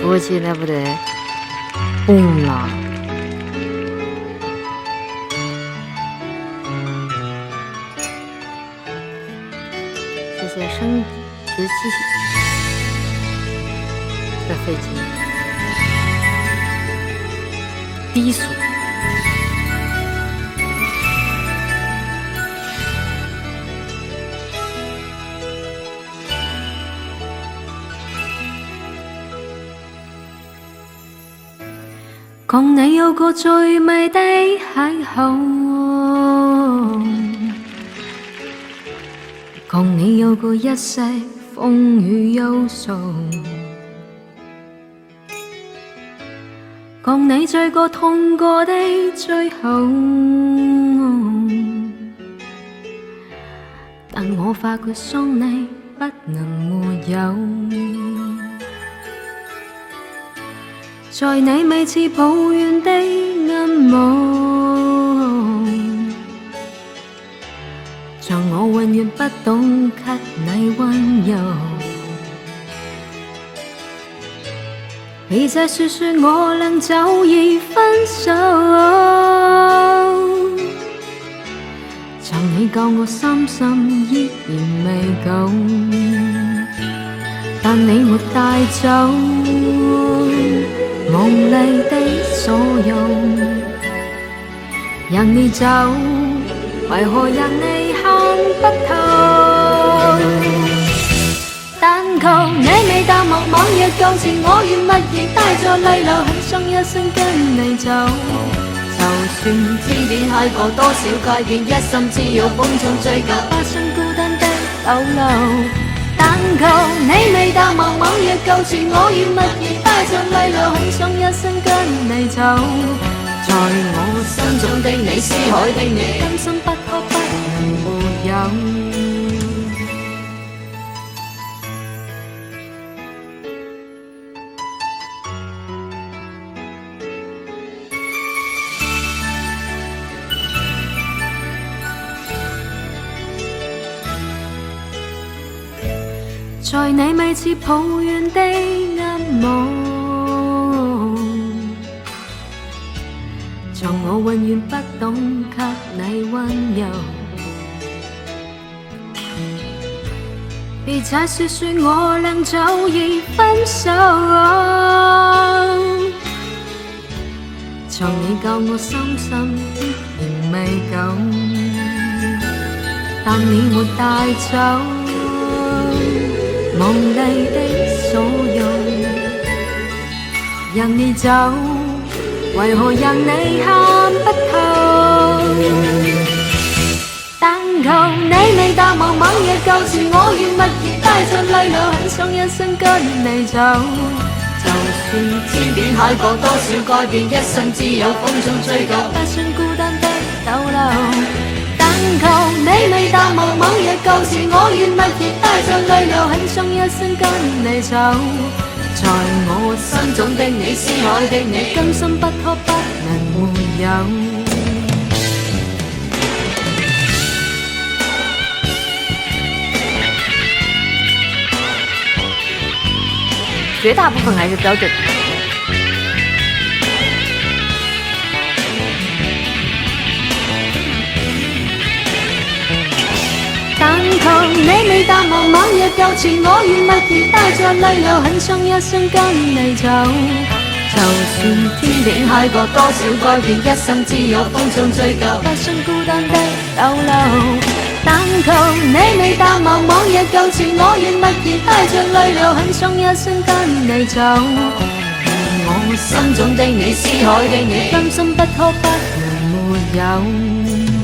服务器来不得，崩了。谢谢升职期的飞机，低速。共你有個最美的邂逅，共你有過一些風雨憂愁，共你醉過痛過的最後，但我發覺傷你不能沒有。在你每次抱怨的暗夢，像我永遠不懂給你溫柔。你再說說我倆早已分手，像你教我深深依然未夠，但你沒帶走夢裏的所有，讓你走，為何讓你看不透？但求你未淡忘往日舊情，我願默然帶着淚流，很想一生跟你走。就算天邊海角多少改變，一心只有風中追究，不想孤單的逗留。但求你未淡忘往日舊情，我願默然帶着淚流，很想一生跟你走。在我心中的你，思海的你，甘心不可不能沒有。在你每次抱怨的暗夢，像我永遠不懂給你溫柔。別再說說我倆早已分手，像你教我深深依然未夠，但你沒帶走夢裏的所有，讓你走，為何讓你看不透？但求你未淡忘往日舊情，我願默然帶着淚流，很想一生跟你走。就算天邊海角多少改變，一生只有風中追究，不想孤單的逗留。但求你未淡忘往日舊情，我願默然帶着淚流，很想一生跟你走。在我心中的你，思海的你，甘心不可不能沒有。絕大部分還是標準。但求你未淡忘往日舊情，我願默然帶着淚流，很想一生跟你走。就算天邊海角多少改變，一生只有風中追究，不想孤單的逗留。但求你未淡忘往日舊情，我願默然帶着淚流，很想一生跟你走。我心中的你，思海的你，甘心不可不能沒有。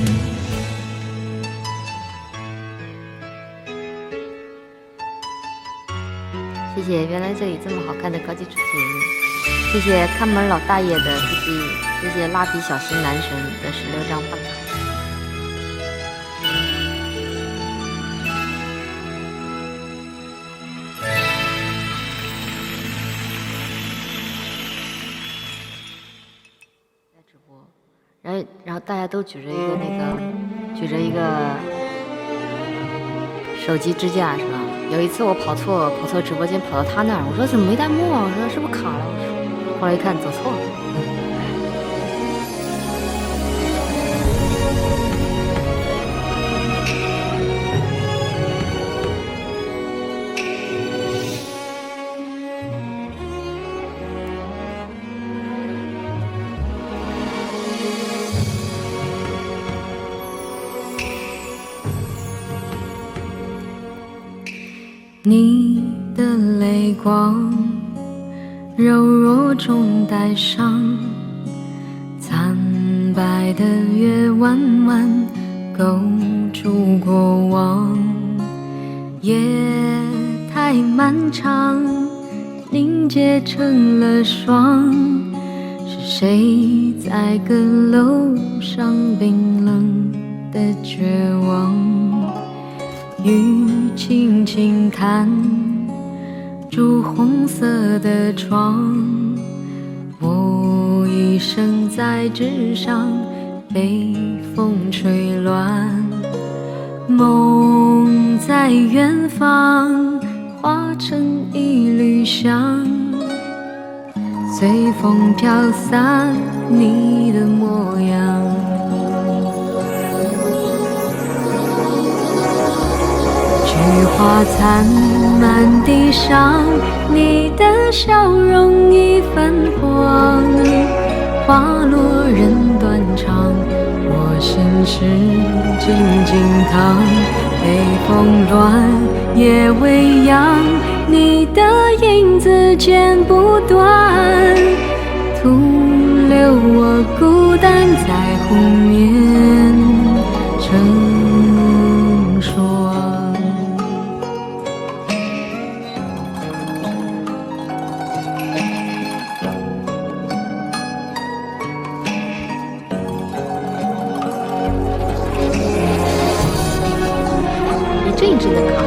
謝謝，原來這裡這麼好看的高級主持人。謝謝看門老大爺的飛機，謝謝蠟筆小新男神的16張辦卡。在直播，然後大家都舉着一個手機支架是吧？ 有一次我跑错直播间，跑到他那儿，我说怎么没弹幕啊？我说是不是卡了？我说后来一看走错了。 你的泪光，柔弱中带伤，惨白的月弯弯勾住过往。夜太漫长，凝结成了霜。是谁在阁楼上冰冷的绝望？雨轻轻弹，朱红色的窗，我一生在纸上被风吹乱，梦在远方化成一缕香，随风飘散你的模样。菊花残满地上，你的笑容已泛黄。花落人断肠，我心事静静躺。北风乱，夜未央，你的影子剪不断，徒留我孤单在湖面成霜。 这一阵的卡。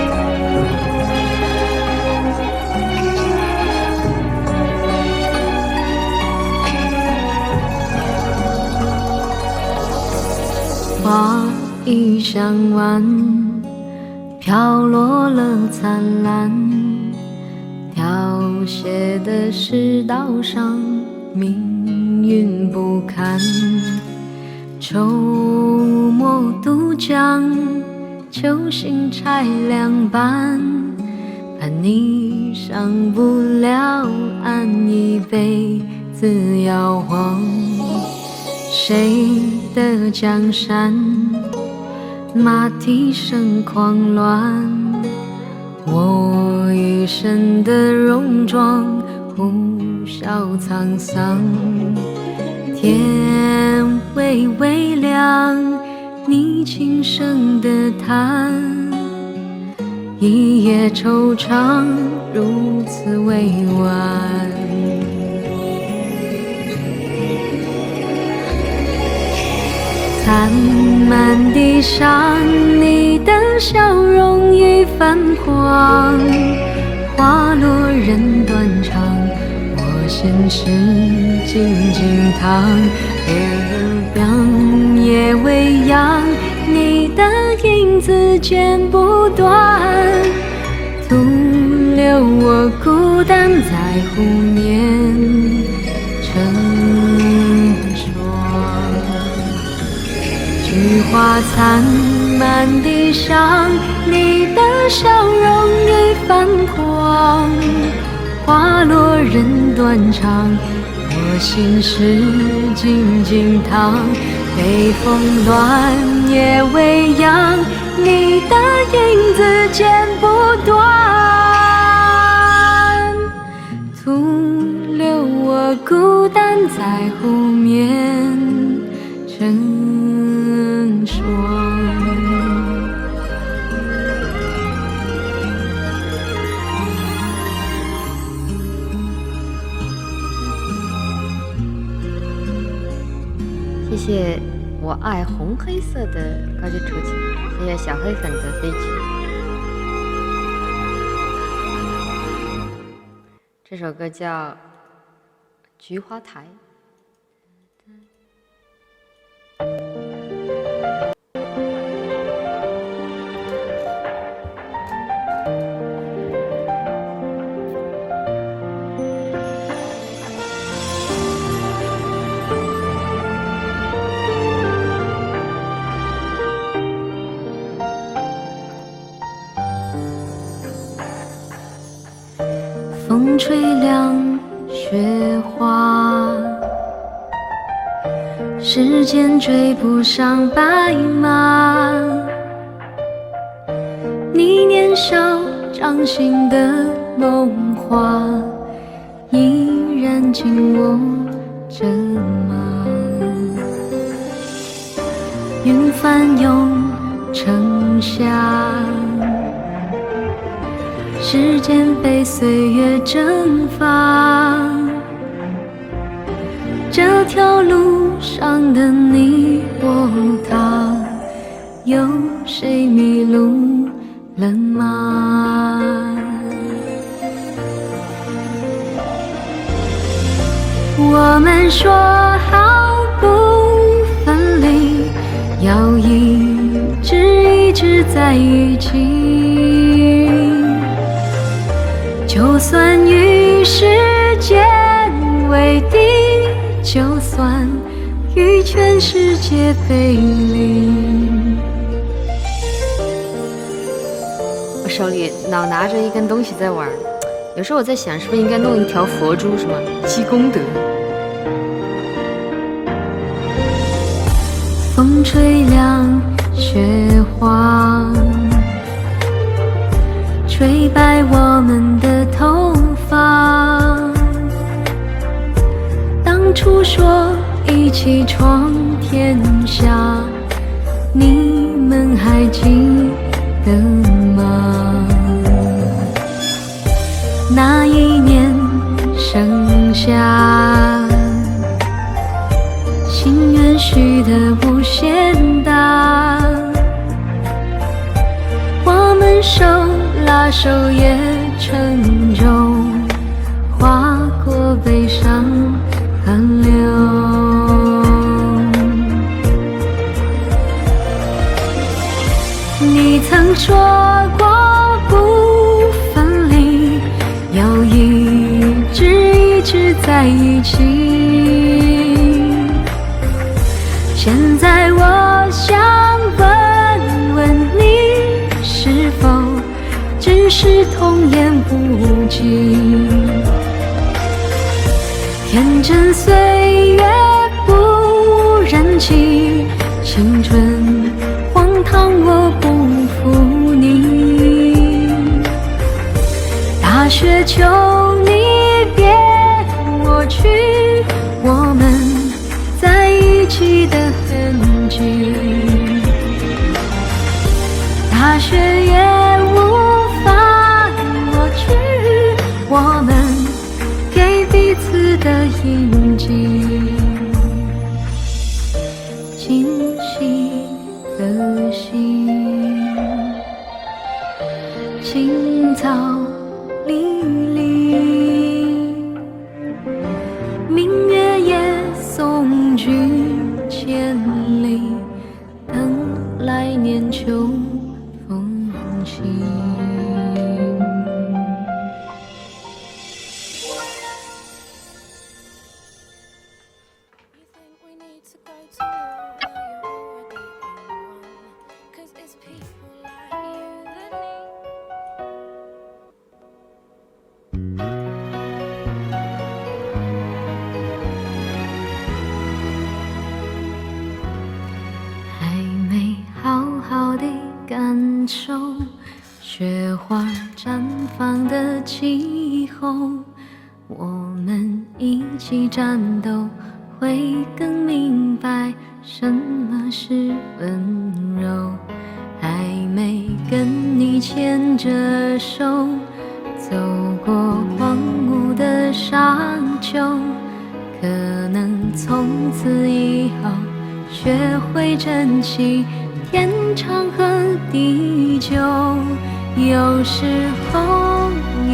花已香完，飘落了灿烂，凋谢的世道上，命运不堪。秋末渡江，球形拆两半，怕你上不了岸，一辈子摇晃。谁的江山，马蹄声狂乱，我一生的戎装，呼啸沧桑。天微微亮，你轻声的叹，一夜惆怅，如此委婉。残满地上，你的笑容已泛黄。花落人断肠，我心事静静躺。月亮夜未央，你的影子剪不断，徒留我孤单在湖面成霜。菊花残满地上，你的笑容已泛黄。花落人断肠，我心事静静躺。北风乱，夜未央，你的影子剪不断，徒留我孤单在湖面成霜。 谢谢我爱红黑色的高级出勤，谢谢小黑粉的飞机。这首歌叫《菊花台》。 风吹凉雪花，时间追不上白马。你年少掌心的梦话，依然紧握着吗？云翻涌成夏，时间被岁月蒸发。这条路上的你我他，有谁迷路了吗？我们说好不分离，要一直在一起，就算与时间为敌，就算与全世界背离。 我手里老拿着一根东西在玩，有时候我在想，是不是应该弄一条佛珠，什么积功德？ 风吹凉雪花，吹白我们的头发。当初说一起闯天下，你们还记得吗？那一年盛夏，心愿许得无限大，我们手拉手也沉重，划过悲伤寒流。你曾说过不分离，要一直在一起。现在我想问问你，是否只是童言无忌？天真岁月不忍欺，青春荒唐我不负你。大雪求你别抹去我们在一起的痕迹，大雪也无法抹去我们给彼此的印记。今夕何夕，青草离离，明月夜送君千里，等来年秋风起。感受雪花绽放的气候，我们一起战斗，会更明白什么是温柔。还没跟你牵着手，走过荒芜的沙丘，可能从此以后学会珍惜天长和地久。有时候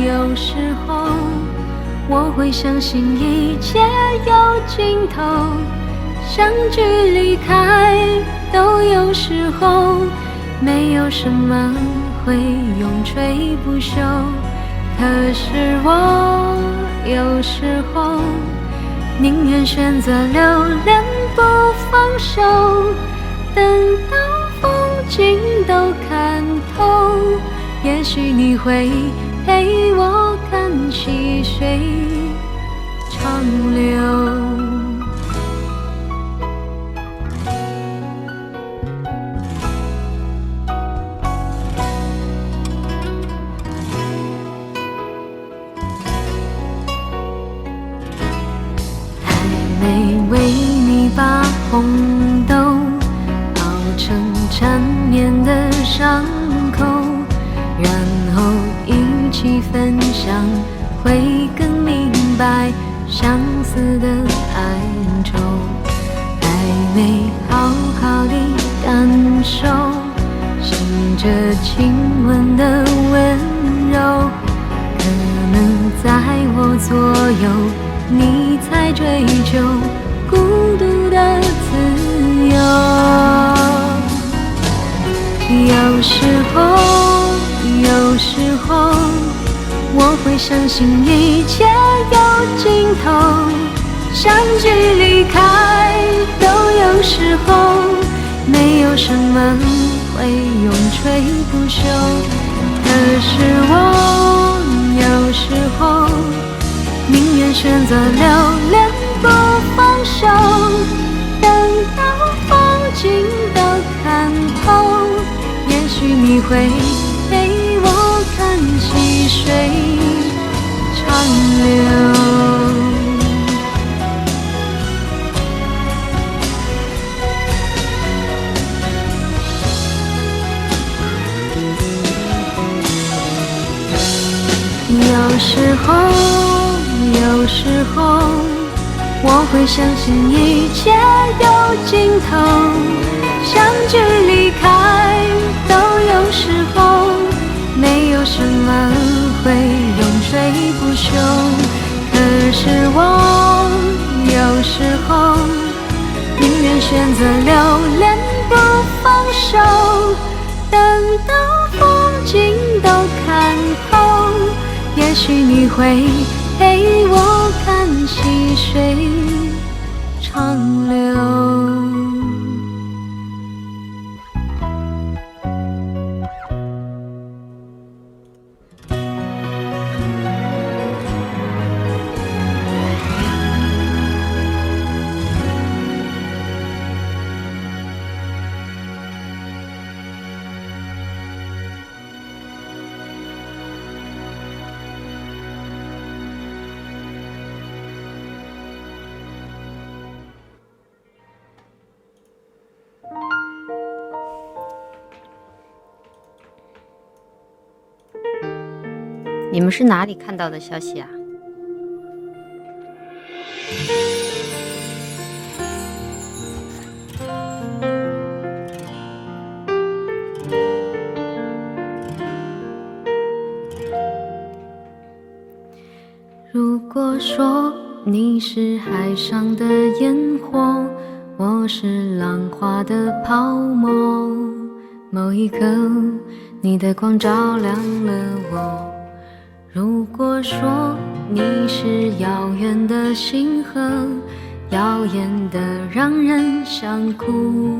我会相信一切有尽头，相聚离开都有时候，没有什么会永垂不朽。可是我有时候宁愿选择留恋不放手，等到风景都看透，也许你会陪我看细水长流。没为你把红豆熬成缠绵的伤口，然后一起分享，会更明白相思的哀愁。还没好好地感受，醒着亲吻的温柔，可能在我左右，你才追求孤独的自由。有时候我会相信一切有尽头，相聚离开都有时候，没有什么会永垂不朽。可是我有时候宁愿选择留恋不放手，等到风景都看透，也许你会陪我看细水长流。有时候我会相信一切有尽头，相聚离开都有时候，没有什么会永垂不朽。可是我有时候宁愿选择留恋不放手，等到风景都看透，也许你会陪我看细水长流。 你们是哪里看到的消息啊？ 如果说你是海上的烟火，我是浪花的泡沫，某一刻你的光照亮了我。如果说你是遥远的星河，耀眼的让人想哭，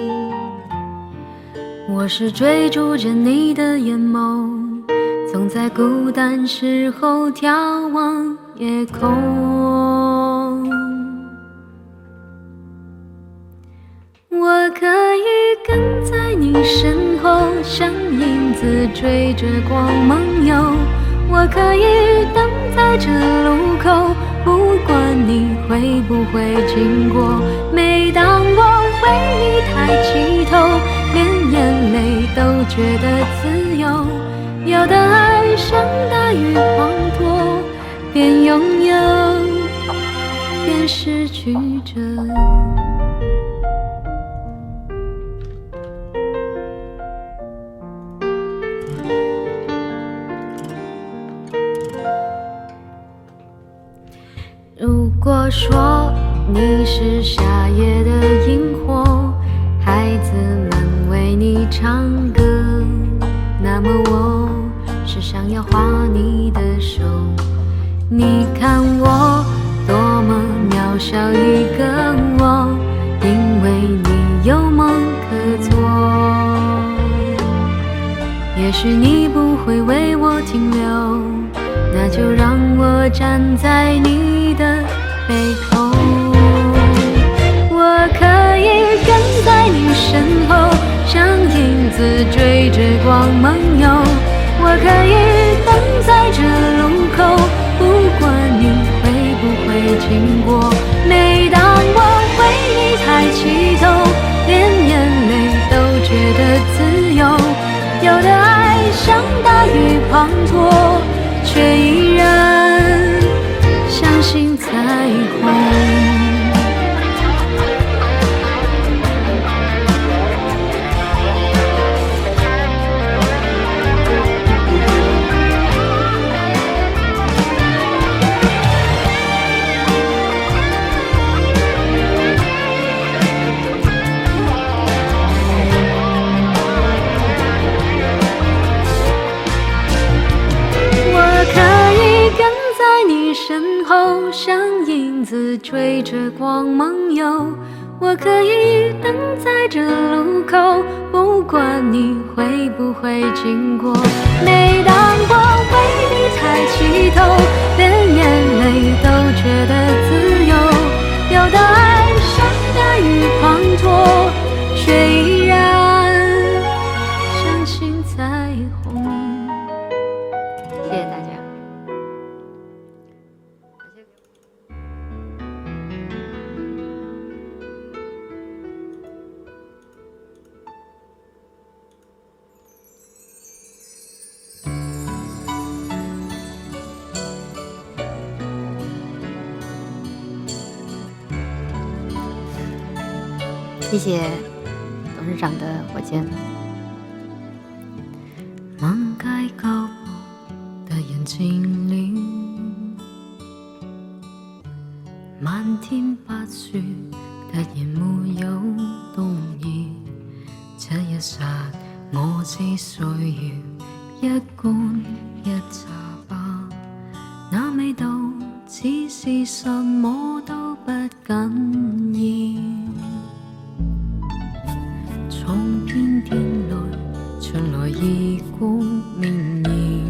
我是追逐着你的眼眸，总在孤单时候眺望夜空。我可以跟在你身后，像影子追着光梦游，我可以等在这路口，不管你会不会经过。每当我为你抬起头，连眼泪都觉得自由。有的爱像大雨滂沱，边拥有边失去着。如果说你是夏夜的萤火，孩子们为你唱歌，那么我是想要画你的手。你看我多么渺小一个我，因为你有梦可做。也许你不会为我停留，那就我站在你的背后，我可以跟在你身后，像影子追着光梦游。我可以等在这路口，不管你会不会经过。每当我为你抬起头，连眼泪都觉得自由。有的爱像大雨滂沱，却依然相信彩虹。身后像影子追着光梦游，我可以等在这路口，不管你会不会经过。每当我为你抬起头，连眼泪都觉得自由。有的爱像大雨滂沱，却依然相信彩虹。 谢谢大家。谢谢董事长的火箭。 漫街脚步突然静了，漫天白雪突然没有動搖。這一剎，我知需要一罐一茶吧，那味道只是什麼都不緊要。從遍天來傳來異國綿謠，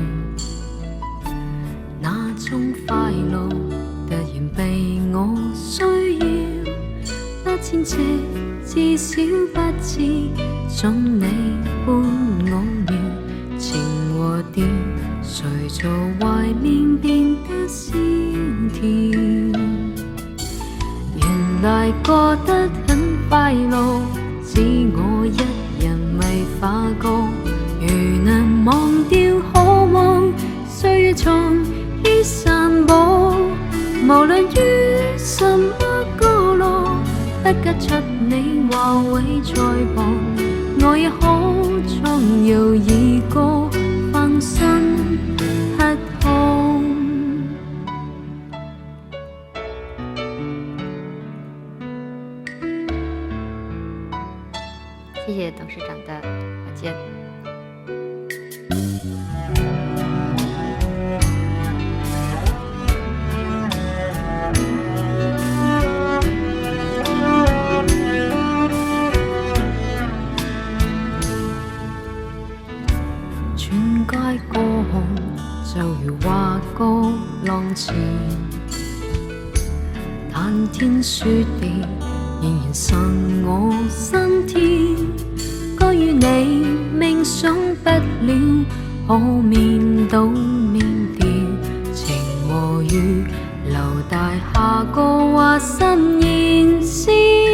那種快樂突然被我需要。8000尺至少不似像你般我妙，情和調誰做懷緬變得蕭條。原來過得很快樂，只我一人未發覺。如能忘掉渴望，歲月從於散播，無論於什麼角落，不急出你話會在旁，我也可暢遊異國，放心乞控。 谢谢董事长的火箭。 全街歌行就如劃過浪潮，但天雪地仍然滲我心跳。該與你冥想不了，可面倒面掉，情和雨留大下個畫心燃燒。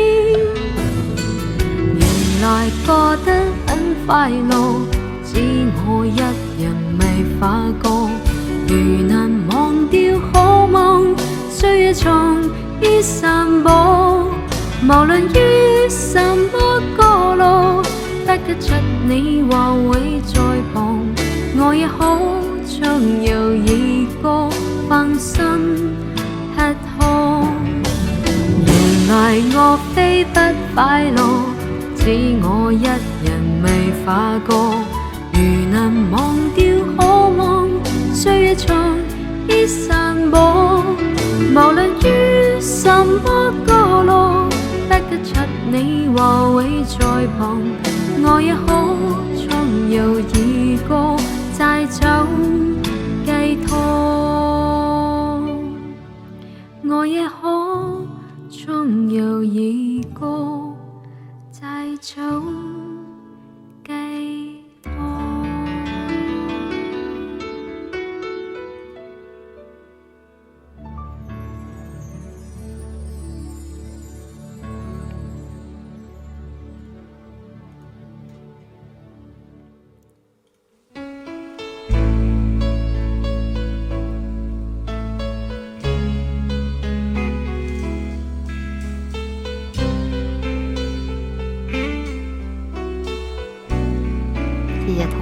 原來過得很快樂，只我一人未發覺。如能忘掉渴望，歲月從於散播，無論於什麼角落，不急出你話會在旁，我也可暢遊異國，放心乞控。原來我非不快樂，只我一人未發覺。如能忘掉渴望，歲月從於散播，無論於什麼角落，不急出你話會在旁，我也可暢遊異國，帶走寄託。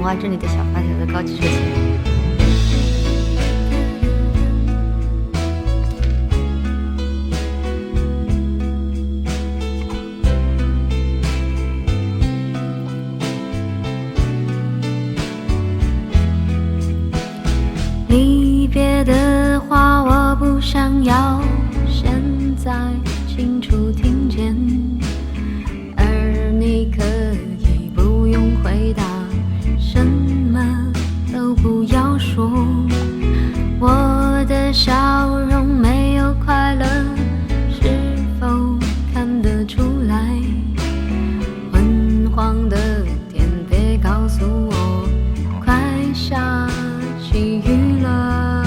花这里的小发条的高级车型。 离别的话我不想要现在清楚听见，而你可以不用回答，什么都不要说。我的笑容没有快乐，是否看得出来？昏黄的天别告诉我快下起雨了。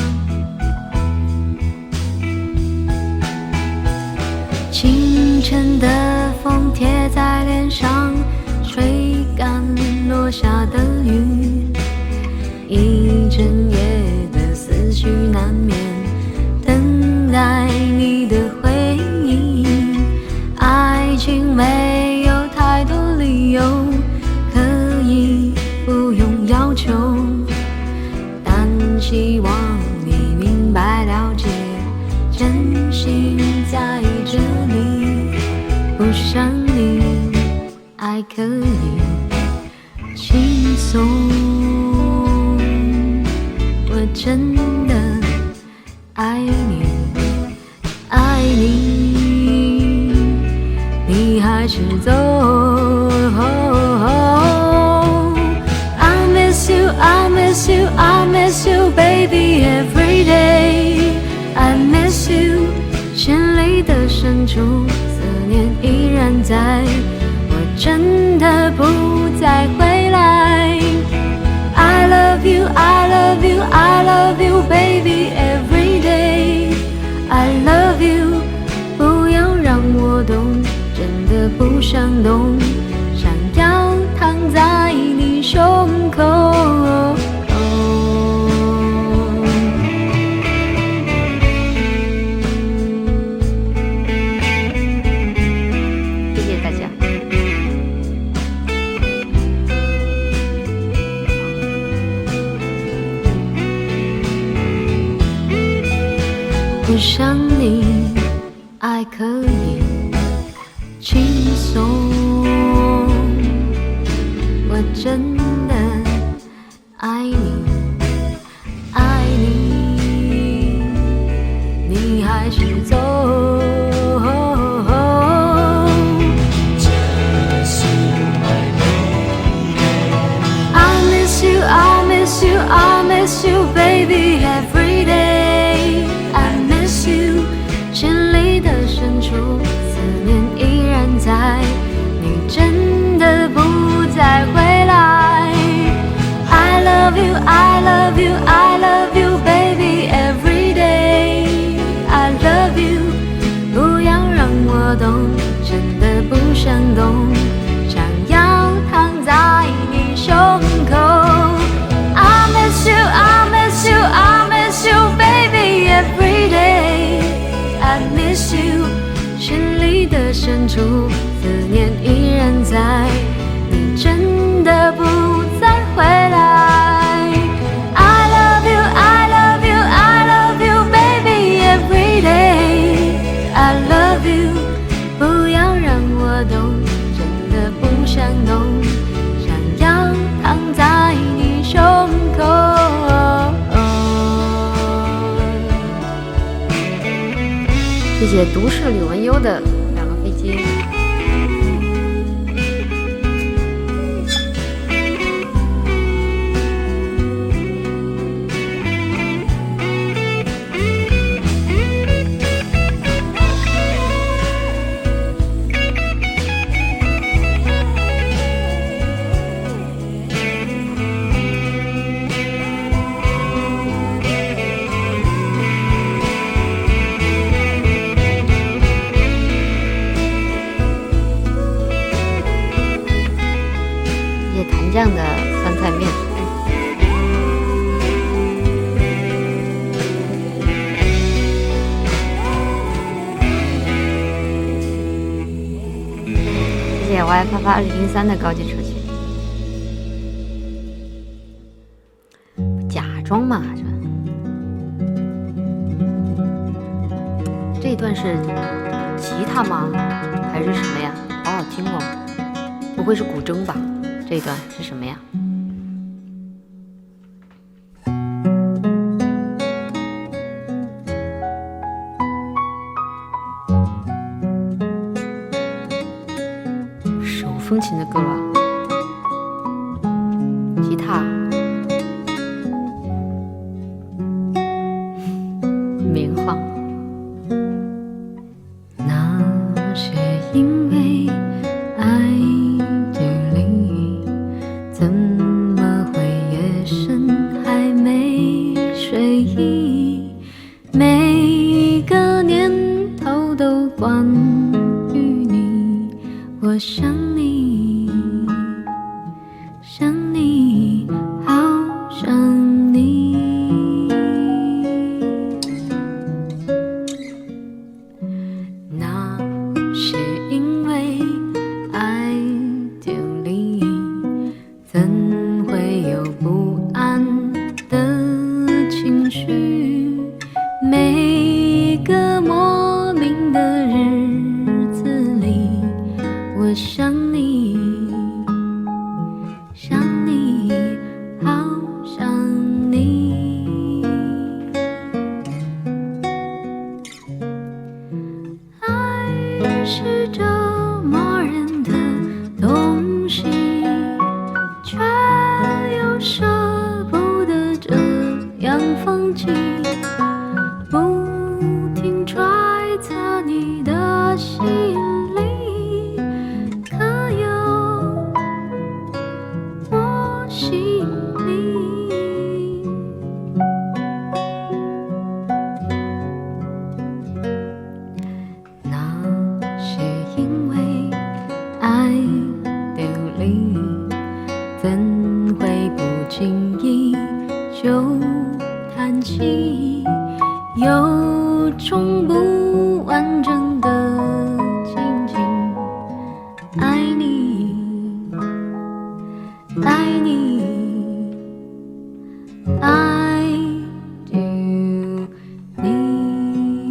清晨的风贴在脸上，吹干落下的雨。一整夜的思绪难眠，等待你的回应。爱情没有太多理由，可以不用要求，但希望你明白了解，真心在这里。不想你，爱可以轻松。我真的爱你，爱你，你还是走。I miss you, I miss you, I miss you, baby, every day. I miss you, 心里的深处，思念依然在，我真的不再回来。I love you, I love you, I love you, baby, every day. I love you, 不要让我懂，真的不想懂，想要躺在你胸口。 谢谢大家。 不想你，爱可以轻松。我真的爱你，爱你，你还是走。I miss you, I miss you, I miss you, baby, every day. I miss you, 心里的深处，思念依然在，你真的不再回来。I love you, I love you, I love you, baby, every day. I love you, 不要让我懂，真的不想懂，想要躺在你胸口。I miss you, I miss you, I miss you, baby, every day. I miss you, 心里的深处，思念依然在，你真的不再回来。I love you, I love you, I love you, baby, every day. I love you, 不要让我懂，真的不想懂，想要躺在你胸口。 谢谢都市李文优的2个飞机。酱的酸菜面。谢谢 Y 发发2003的高级车群。 一段是吉他吗？还是什么呀？好好听哦，不会是古筝吧？这一段是什么呀？手风琴的歌了，吉他，棉花。 那些因为爱距离，怎么会夜深还没睡意？每个念头都关于你，我想你，想你，好想你。那是因为爱丢离，怎会有不安的情绪？每个莫名的日子里，我想你，想你，好想你。爱是折磨人的东西，却又舍不得这样放弃。不停揣测你的心里，可有我心里？那些因为爱流离，怎会不经意就叹息？有种不完整的情景，爱你，爱你，爱丢你。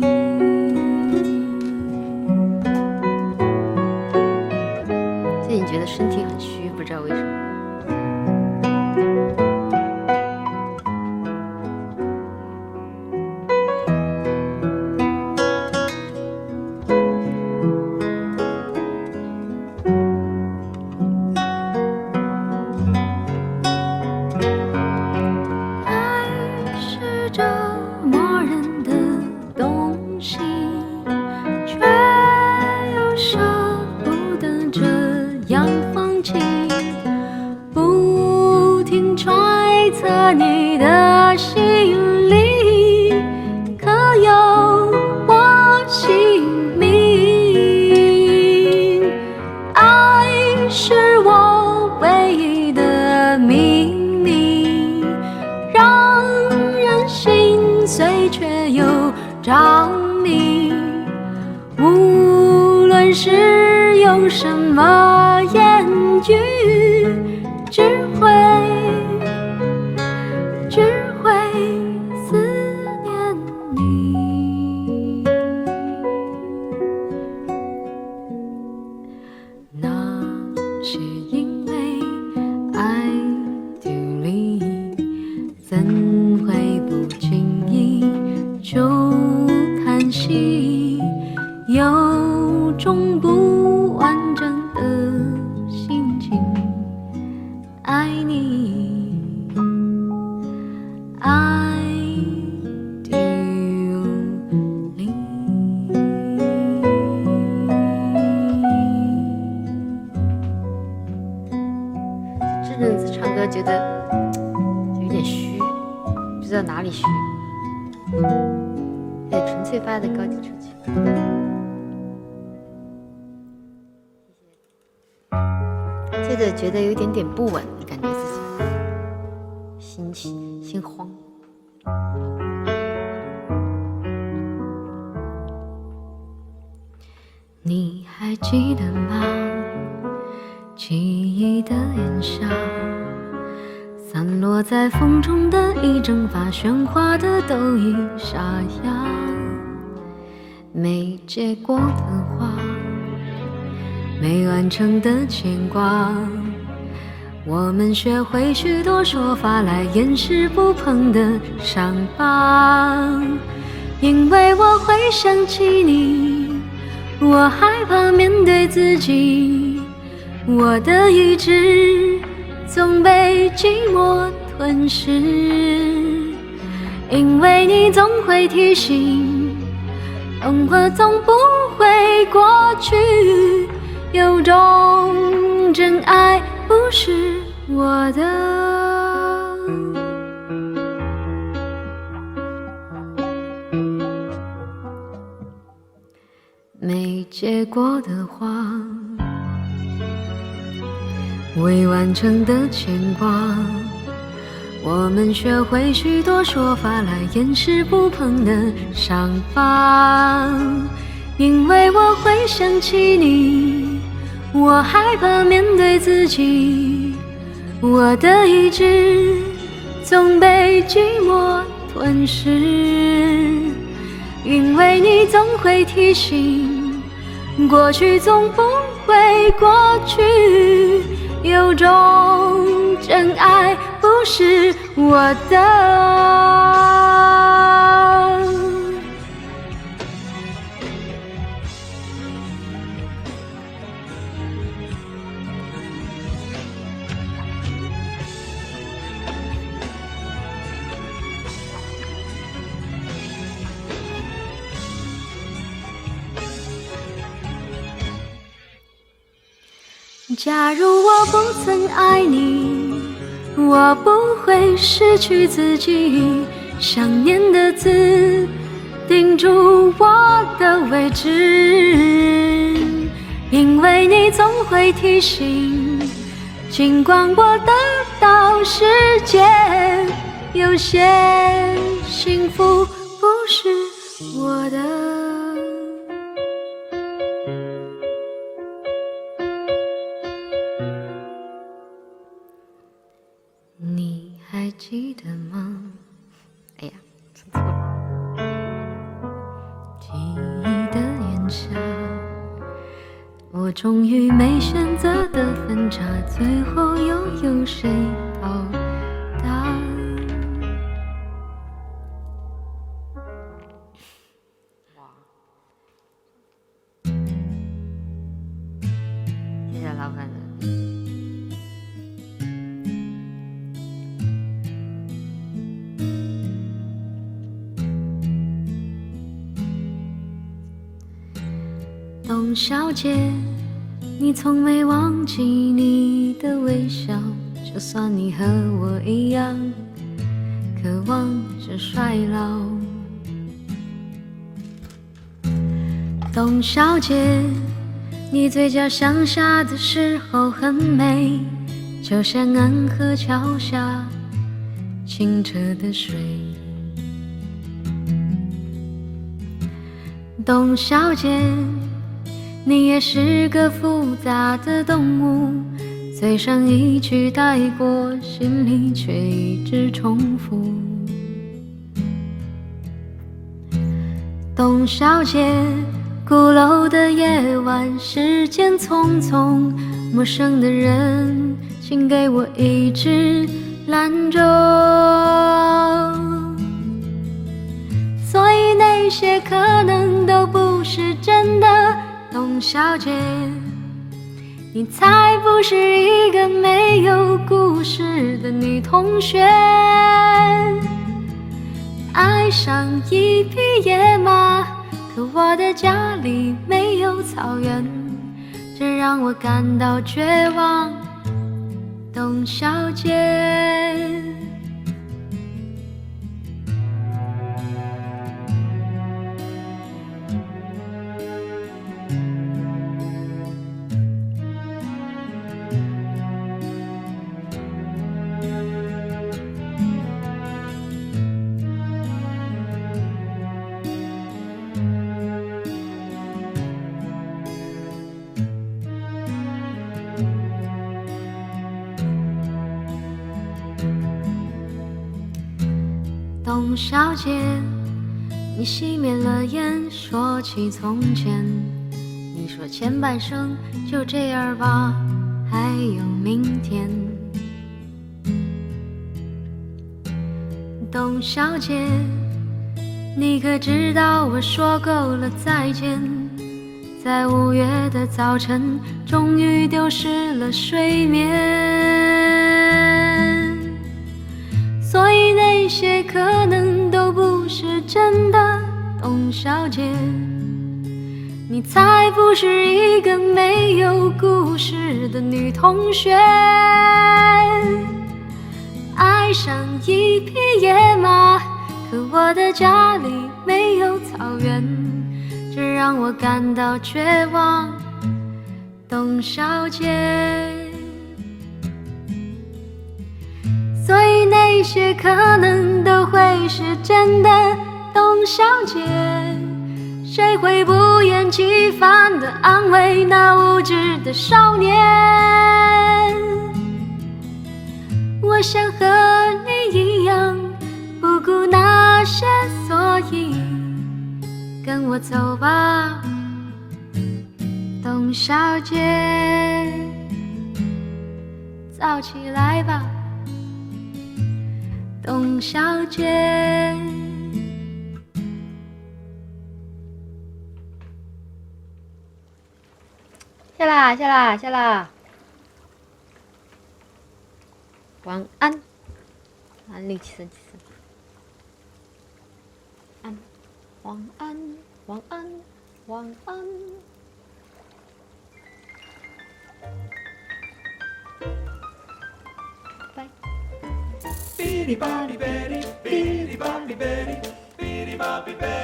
最近觉得身体很虚，不知道为什么。 爱是折磨人的东西，却又舍不得这样放弃。不停揣测你的心里，可有我姓名？爱是我唯一的秘密，让人心碎却又着迷。无论是用什么言语，只会思念你。那是因为爱丢离，怎会不经意就叹息？有种不完整的心情，爱你，爱丢你。 这阵子唱歌觉得有点虚，不知道哪里虚，得纯粹发的高级出去。接着觉得有一点点不稳，感觉自己心慌。 你还记得吗？记忆的炎夏，散落在风中的一整发，喧哗的都已沙哑。 没结果的花，没完成的牵挂，我们学会许多说法来掩饰不碰的伤疤。因为我会想起你，我害怕面对自己，我的意志总被寂寞吞噬。因为你总会提醒，我总不会过去，有种真爱不是我的。没结果的花，未完成的牵挂，我们学会许多说法来掩饰不碰的伤疤。因为我会想起你，我害怕面对自己，我的意志总被寂寞吞噬。因为你总会提醒，过去总不会过去，有种真爱不是我的。假如我不曾爱你，我不会失去自己，想念的字定住我的位置。因为你总会提醒，尽管我得到世界，有些幸福不是我的。你还记得吗？哎呀，唱错了。记忆的炎夏，我终于没选择的分岔，最后又有谁到达？谢谢老板的。董小姐，你从没忘记你的微笑，就算你和我一样渴望着衰老。董小姐，你嘴角向下的时候很美，就像安河桥下清澈的水。董小姐，你也是个复杂的动物，嘴上一句带过，心里却一直重复。董小姐，鼓楼的夜晚，时间匆匆，陌生的人，请给我一支兰州。所以那些可能都不是真的。董小姐，你才不是一个没有故事的女同学。爱上一匹野马，可我的家里没有草原，这让我感到绝望。董小姐，董小姐， 你熄灭了烟，说起从前。你说前半生就这样吧，还有明天。董小姐，你可知道我说够了再见，在5月的早晨，终于丢失了睡眠。所以那些可能都不是真的，董小姐，你才不是一个没有故事的女同学。爱上一匹野马，可我的家里没有草原，这让我感到绝望，董小姐。所以那些可能都会是真的，董小姐。谁会不厌其烦地安慰那无知的少年？我想和你一样，不顾那些所以，跟我走吧，董小姐。早起来吧，董小姐。 下啦！晚安，6、7、3、安，晚安，晚安，晚安。拜。哔哩吧哩呗哩，哔哩吧哩呗哩，哔哩吧哩呗哩。